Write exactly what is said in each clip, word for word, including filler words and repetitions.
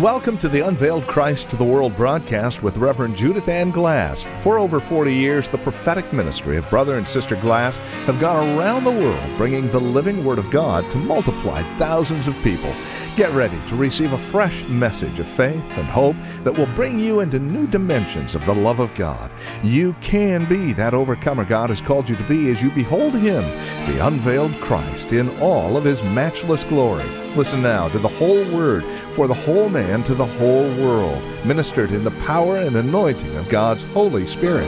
Welcome to the Unveiled Christ to the World broadcast with Reverend Judith Ann Glass. For over forty years, the prophetic ministry of Brother and Sister Glass have gone around the world bringing the living Word of God to multiply thousands of people. Get ready to receive a fresh message of faith and hope that will bring you into new dimensions of the love of God. You can be that overcomer God has called you to be as you behold Him, the unveiled Christ, in all of His matchless glory. Listen now to the whole Word for the whole man to the whole world, ministered in the power and anointing of God's Holy Spirit.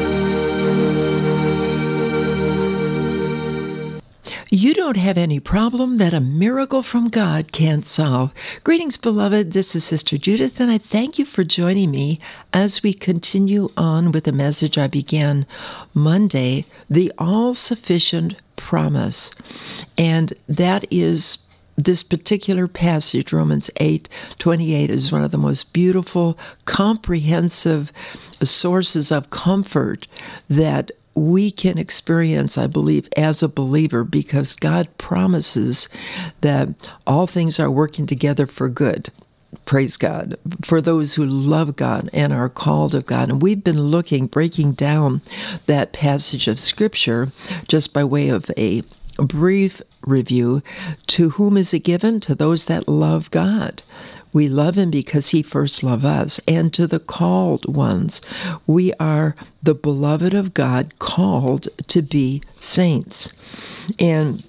You don't have any problem that a miracle from God can't solve. Greetings, beloved. This is Sister Judith, and I thank you for joining me as we continue on with the message I began Monday, the all-sufficient promise. And that is this particular passage, Romans eight twenty-eight, is one of the most beautiful, comprehensive sources of comfort that we can experience, I believe, as a believer, because God promises that all things are working together for good. Praise God, for those who love God and are called of God. And we've been looking, breaking down that passage of Scripture just by way of a brief review. To whom is it given? To those that love God. We love Him because He first loved us. And to the called ones, we are the beloved of God, called to be saints. And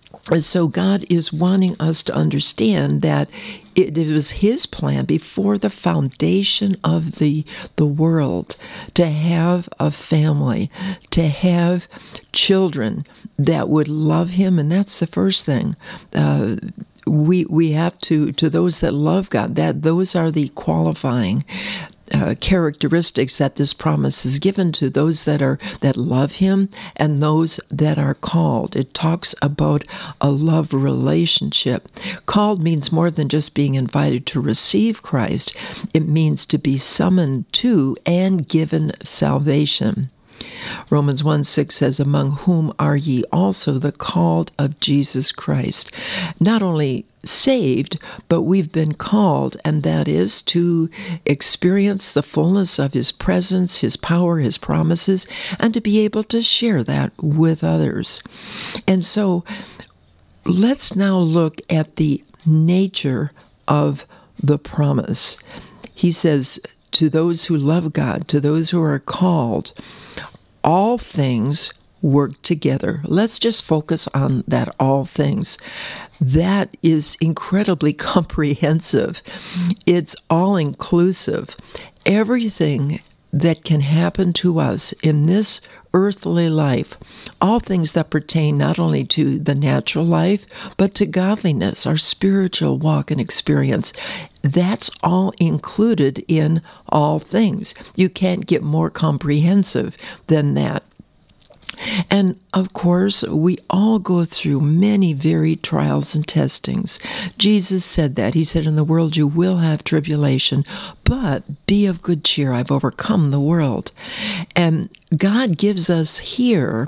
so God is wanting us to understand that it was His plan before the foundation of the, the world to have a family, to have children that would love Him, and that's the first thing. Uh, we we have to, to those that love God, that those are the qualifying Uh, characteristics that this promise is given to those that are that love Him and those that are called. It talks about a love relationship. Called means more than just being invited to receive Christ. It means to be summoned to and given salvation. Romans one six says, "Among whom are ye also the called of Jesus Christ." Not only saved, but we've been called, and that is to experience the fullness of His presence, His power, His promises, and to be able to share that with others. And so let's now look at the nature of the promise. He says, to those who love God, to those who are called, all things work together. Let's just focus on that all things. That is incredibly comprehensive. It's all-inclusive. Everything that can happen to us in this earthly life, all things that pertain not only to the natural life, but to godliness, our spiritual walk and experience, that's all included in all things. You can't get more comprehensive than that. And of course, we all go through many varied trials and testings. Jesus said that. He said, "In the world you will have tribulation, but be of good cheer. I've overcome the world." And God gives us here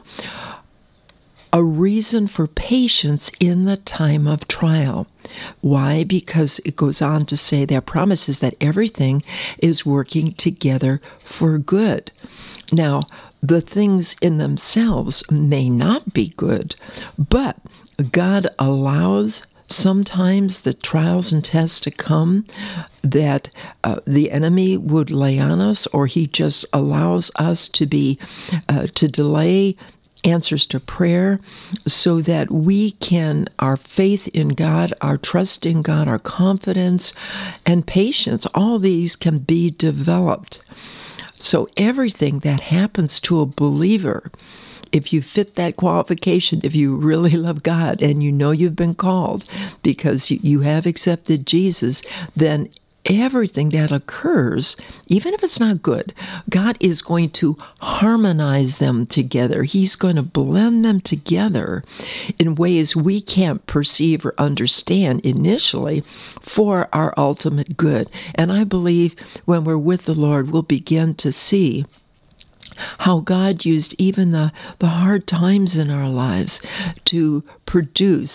a reason for patience in the time of trial. Why? Because it goes on to say that promises that everything is working together for good. Now, the things in themselves may not be good, but God allows sometimes the trials and tests to come that uh, the enemy would lay on us, or He just allows us to be, uh, to delay answers to prayer so that we can, our faith in God, our trust in God, our confidence and patience, all these can be developed. So everything that happens to a believer, if you fit that qualification, if you really love God and you know you've been called because you have accepted Jesus, then everything that occurs, even if it's not good, God is going to harmonize them together. He's going to blend them together in ways we can't perceive or understand initially for our ultimate good. And I believe when we're with the Lord, we'll begin to see how God used even the, the hard times in our lives to produce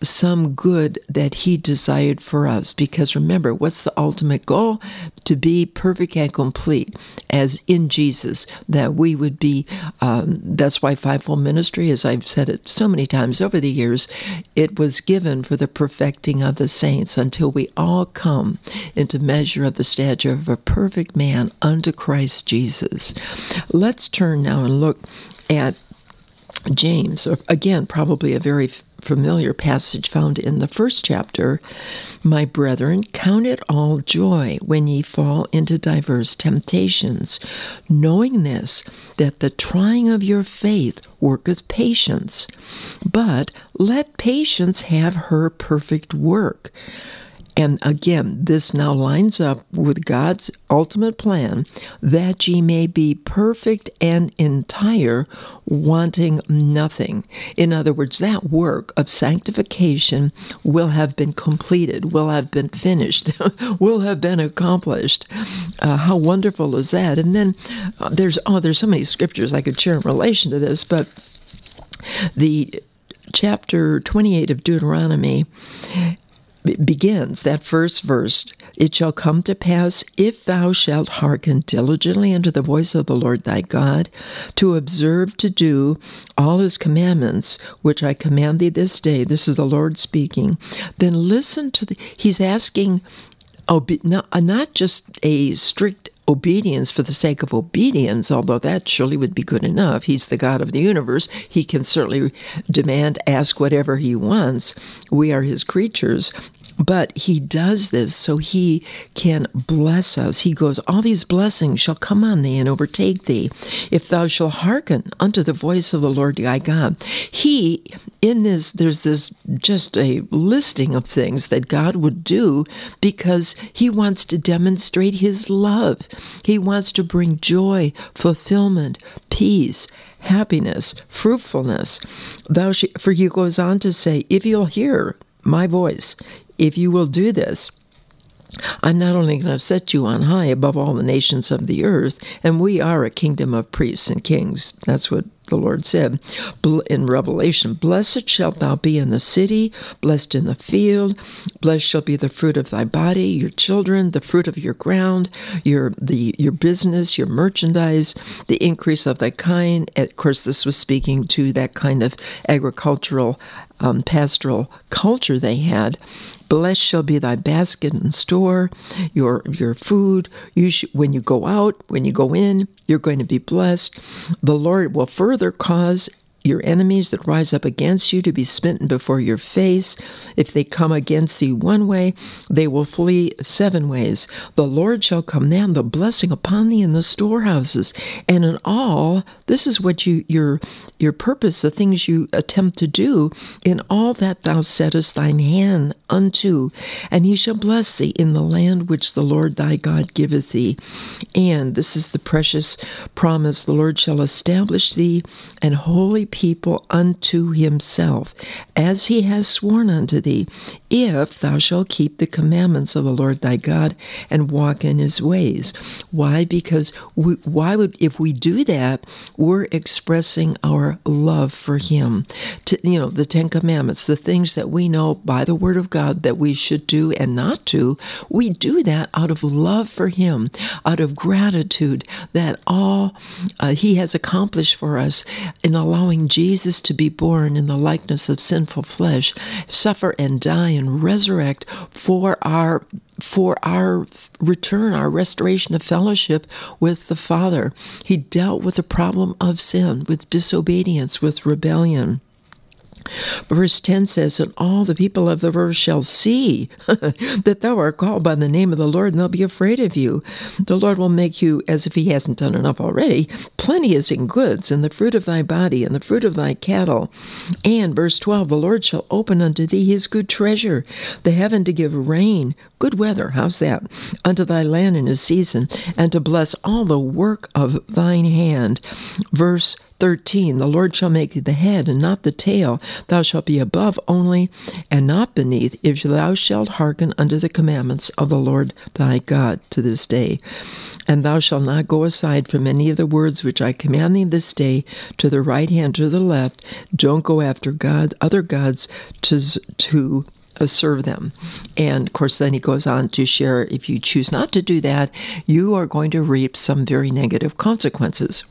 some good that he desired for us. Because remember, what's the ultimate goal? To be perfect and complete as in Jesus, that we would be, um, that's why fivefold ministry, as I've said it so many times over the years, it was given for the perfecting of the saints until we all come into measure of the stature of a perfect man unto Christ Jesus. Let's turn now and look at James, again, probably a very familiar passage found in the first chapter. My brethren, count it all joy when ye fall into diverse temptations, knowing this, that the trying of your faith worketh patience. But let patience have her perfect work. And again, this now lines up with God's ultimate plan, that ye may be perfect and entire, wanting nothing. In other words, that work of sanctification will have been completed, will have been finished, will have been accomplished. Uh, how wonderful is that? And then uh, there's, oh, there's so many scriptures I could share in relation to this, but the chapter twenty-eight of Deuteronomy begins, that first verse, it shall come to pass, if thou shalt hearken diligently unto the voice of the Lord thy God, to observe to do all his commandments, which I command thee this day, this is the Lord speaking, then listen to the, he's asking, obe- not, not just a strict obedience for the sake of obedience, although that surely would be good enough. He's the God of the universe. He can certainly demand, ask whatever he wants. We are his creatures. But he does this so he can bless us. He goes, all these blessings shall come on thee and overtake thee, if thou shalt hearken unto the voice of the Lord thy God. He, in this, there's this just a listing of things that God would do because he wants to demonstrate his love. He wants to bring joy, fulfillment, peace, happiness, fruitfulness. Thou sh- for he goes on to say, if you'll hear my voice, if you will do this, I'm not only going to set you on high above all the nations of the earth, and we are a kingdom of priests and kings. That's what the Lord said in Revelation. Blessed shalt thou be in the city, blessed in the field, blessed shall be the fruit of thy body, your children, the fruit of your ground, your the your business, your merchandise, the increase of thy kind. Of course, this was speaking to that kind of agricultural, um, pastoral culture they had. Blessed shall be thy basket and store, your your food. You sh- when you go out, when you go in, you're going to be blessed. The Lord will further cause your enemies that rise up against you to be smitten before your face. If they come against thee one way, they will flee seven ways. The Lord shall command the blessing upon thee in the storehouses. And in all, this is what you your your purpose, the things you attempt to do, in all that thou settest thine hand unto. And he shall bless thee in the land which the Lord thy God giveth thee. And this is the precious promise, the Lord shall establish thee an holy people unto himself, as he has sworn unto thee, if thou shalt keep the commandments of the Lord thy God and walk in his ways. Why? Because we, why would if we do that, we're expressing our love for him. To, you know, the Ten Commandments, the things that we know by the Word of God that we should do and not do, we do that out of love for him, out of gratitude that all uh, he has accomplished for us in allowing Jesus to be born in the likeness of sinful flesh, suffer and die and resurrect for our for our return, our restoration of fellowship with the Father. He dealt with the problem of sin, with disobedience, with rebellion. Verse ten says, and all the people of the earth shall see that thou art called by the name of the Lord, and they'll be afraid of you. The Lord will make you, as if he hasn't done enough already, plenteous in goods, and the fruit of thy body, and the fruit of thy cattle. And verse twelve, the Lord shall open unto thee his good treasure, the heaven to give rain, good weather, how's that, unto thy land in his season, and to bless all the work of thine hand. Verse thirteen, the Lord shall make thee the head and not the tail. Thou shalt be above only and not beneath, if thou shalt hearken unto the commandments of the Lord thy God to this day. And thou shalt not go aside from any of the words which I command thee this day, to the right hand, to the left. Don't go after God, other gods to to uh, serve them. And of course, then he goes on to share, if you choose not to do that, you are going to reap some very negative consequences.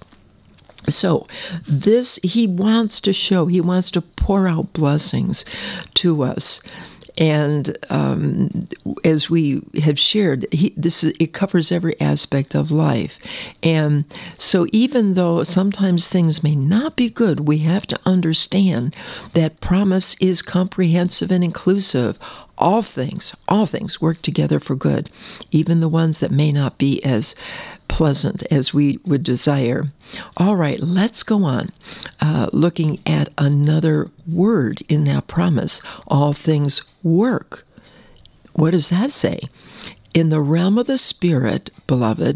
So this, he wants to show, he wants to pour out blessings to us. And um, as we have shared, he, this is, it covers every aspect of life. And so even though sometimes things may not be good, we have to understand that promise is comprehensive and inclusive. All things, all things work together for good, even the ones that may not be as pleasant as we would desire. All right, let's go on, uh, looking at another word in that promise. All things work. What does that say? In the realm of the Spirit, beloved,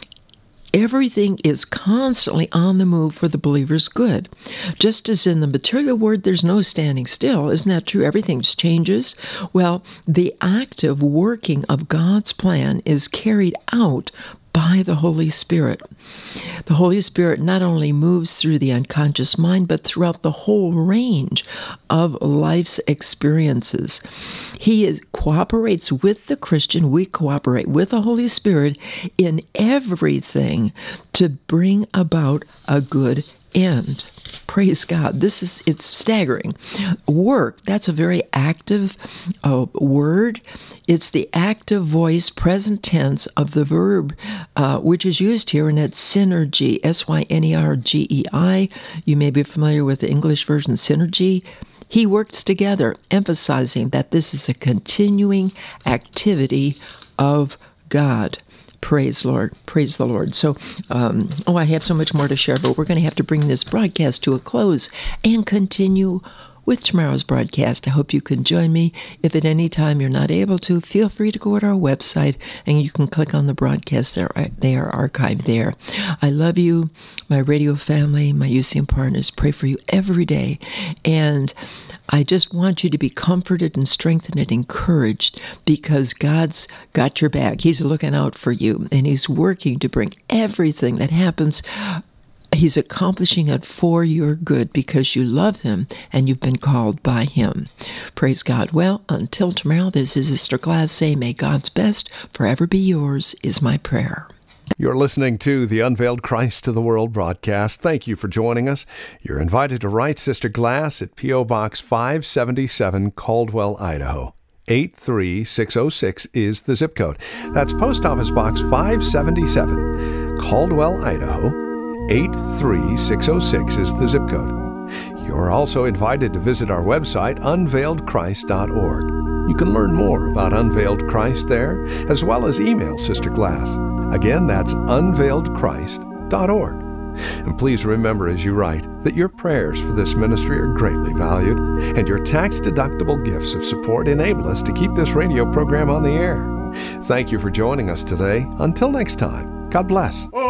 everything is constantly on the move for the believer's good. Just as in the material world, there's no standing still. Isn't that true? Everything changes. Well, the active working of God's plan is carried out by the Holy Spirit. The Holy Spirit not only moves through the unconscious mind, but throughout the whole range of life's experiences. He is, cooperates with the Christian. We cooperate with the Holy Spirit in everything to bring about a good end. Praise God. This is, it's staggering. Work, that's a very active uh, word. It's the active voice, present tense of the verb, uh, which is used here, and it's synergy, S Y N E R G E I. You may be familiar with the English version, synergy. He works together, emphasizing that this is a continuing activity of God. Praise Lord. Praise the Lord. So, um, oh, I have so much more to share, but we're going to have to bring this broadcast to a close and continue with tomorrow's broadcast. I hope you can join me. If at any time you're not able to, feel free to go to our website and you can click on the broadcast. They're, they are archived there. I love you, my radio family, my U C M partners. Pray for you every day. And I just want you to be comforted and strengthened and encouraged, because God's got your back. He's looking out for you, and He's working to bring everything that happens. He's accomplishing it for your good because you love Him and you've been called by Him. Praise God. Well, until tomorrow, this is Sister Glass saying, may God's best forever be yours, is my prayer. You're listening to the Unveiled Christ to the World broadcast. Thank you for joining us. You're invited to write Sister Glass at P O. Box five seventy-seven, Caldwell, Idaho. eight three six oh six is the zip code. That's Post Office Box five seventy-seven, Caldwell, Idaho. eight three six oh six is the zip code. You're also invited to visit our website, unveiled christ dot org. You can learn more about Unveiled Christ there, as well as email Sister Glass. Again, that's unveiled christ dot org. And please remember as you write that your prayers for this ministry are greatly valued, and your tax-deductible gifts of support enable us to keep this radio program on the air. Thank you for joining us today. Until next time, God bless.